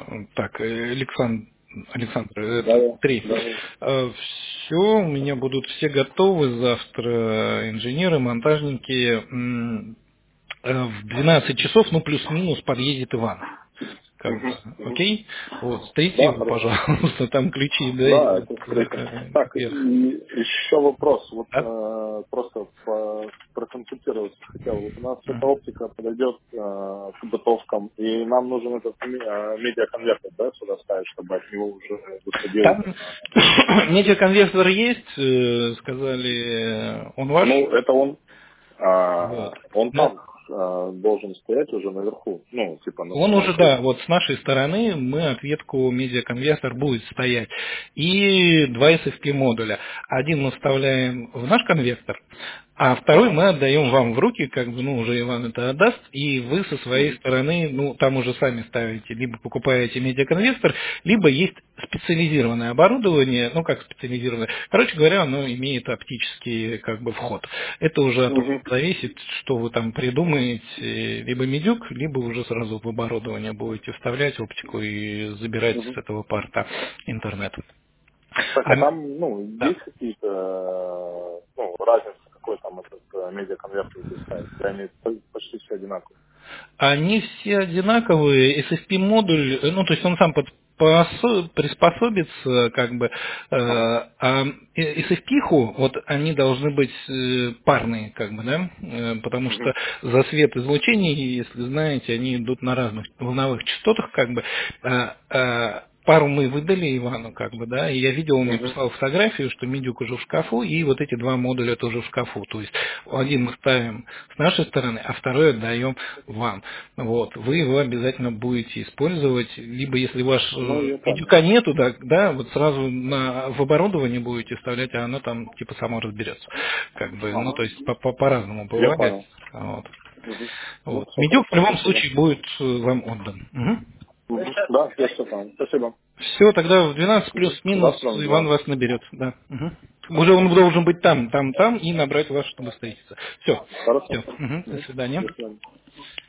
Так, Александр, Да, Три. да. Все, у меня будут все готовы завтра, инженеры, монтажники. В 12 часов, ну плюс-минус, подъедет Иван. Как бы, Мгм, мгм. окей? Вот, встретите Да, его, хорошо. пожалуйста, там ключи, да, Да, это встретим. Так, и вверх. еще вопрос. Вот Да? просто проконсультироваться хотел. Вот у нас эта оптика подойдет к готовкам, и нам нужен этот медиаконвертер, да, сюда ставить, чтобы от него уже выходил. Там медиаконвертер есть, сказали, он ваш? Ну, это Вот. он Ну, там должен стоять уже наверху. Ну, типа на он самом уже, входе. да, вот с нашей стороны мы ответку медиаконвертер будет стоять. И два SFP модуля. Один мы вставляем в наш конвертер, а второй Ага. мы отдаем вам в руки, как бы, ну, уже Иван это отдаст, и вы со своей Мгм. стороны, ну, там уже сами ставите, либо покупаете медиаконвертер, либо есть специализированное оборудование, ну, как специализированное. Короче говоря, оно имеет оптический, как бы, вход. Это уже от вас Мгм. зависит, что вы там придумаете, либо медюк, либо уже сразу в оборудование будете вставлять оптику и забирать Мгм. с этого порта интернет. Так, А, а там, ну, да. есть какие-то, ну, разница, какой там этот медиаконвертер здесь ставить? Или они почти все одинаковые? Они все одинаковые. SSP-модуль, ну, то есть он сам приспособится, как бы, Ага. а SFP-ху, вот они должны быть парные, как бы, да, потому что Мгм. за свет излучения, если знаете, они идут на разных волновых частотах, как бы, пару мы выдали Ивану, как бы, да, и я видел, он мне Мгм. прислал фотографию, что медюк уже в шкафу, и вот эти два модуля тоже в шкафу. То есть один мы ставим с нашей стороны, а второй отдаем вам. Вот. Вы его обязательно будете использовать, либо если ваш Ну, я понял. медюка нету, да, вот сразу в оборудование будете вставлять, а оно там типа само разберется. Как бы, ну, Ага. то есть по-разному Я бывает. понял. Вот. Мгм. Ну, Вот. все Медюк в хорошо, любом спасибо. случае будет вам отдан. Мгм. Мгм. Да, я все понял. Спасибо. Все, тогда в 12 Мгм. плюс-минус Завтра в Иван 12. вас наберет. Да. Мгм. Уже он должен быть там и набрать вас, чтобы встретиться. Все. Хорошо. Все. До Мгм. свидания. До свидания.